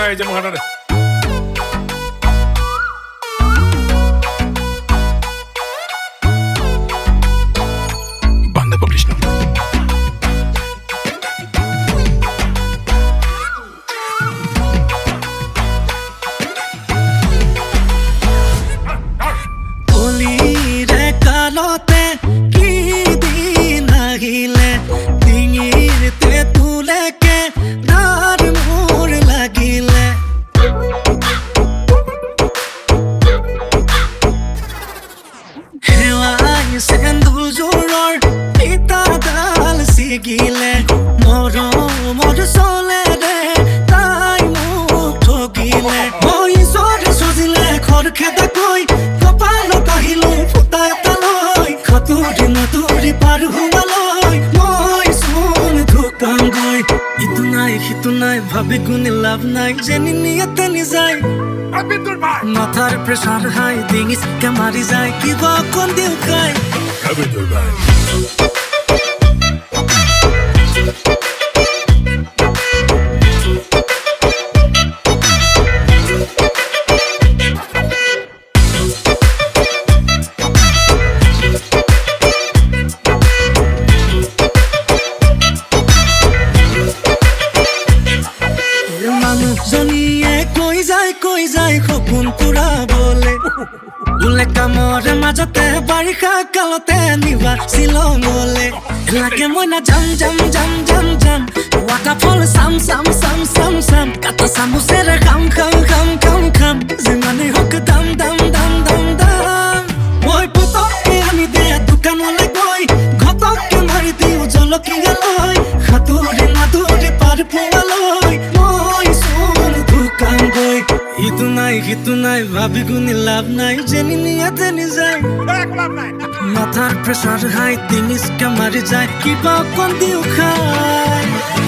এই যে মহানারে বান্দা পাবলিশ না কলিরে কালতে কি দিন আহিলে ডিঙিরতে তুলেকে দার মোর লাগিলে হেৱাই সেন্দুৰ জোৰৰ পিতা ডাল ছিগিলে মৰমৰ চলেৰে তাই মোক ঠগিলে মই ঈশ্বৰে সজিলে খৰখেদাকৈ কপালত আহিলো ফুটা এটা লৈ খতুৰি নতুৰি পাৰ হোৱালৈ মই চোন ঢুকামগৈ ইটো নাই সিটো নাই ভাবি গুণে লাভ নাই যেনি নিয়ে তেনি যায় মাথার প্রেসার হাই ডিঙিস কে মারি যায় কিবা কোন দিও খাই আবিদুল ভাই মানুহজনীয়ে কৈ যায় সপোন পুৰা বলে বোলে কামৰে মাজতে বাৰিষা কালতে নিবা শ্বিলঙলে লাগে মই না যাম যাম যাম যাম যাম ৱাটাৰফল চাম চাম চাম চাম চাম কাটা চামুচেৰে খাম খাম খাম খাম খাম যিমানেই হওক দাম দাম দাম দাম দাম মই পুতককে আনি দে দোকানলৈ গৈ ঘটককে মাৰি দিওঁ জলকীয়া লৈ সাঁতুৰি নাদুৰি পাৰ পোৱালৈ মই চোন ঢুকামগৈ ইটো নাই সিটো নাই ভাবি গুণি লাভ নাই যেনি নিয়ে তেনি যায় মাথাৰ প্ৰেছাৰ হাই ডিঙিচকে মাৰি যায় কিবা অকণ দিও খাই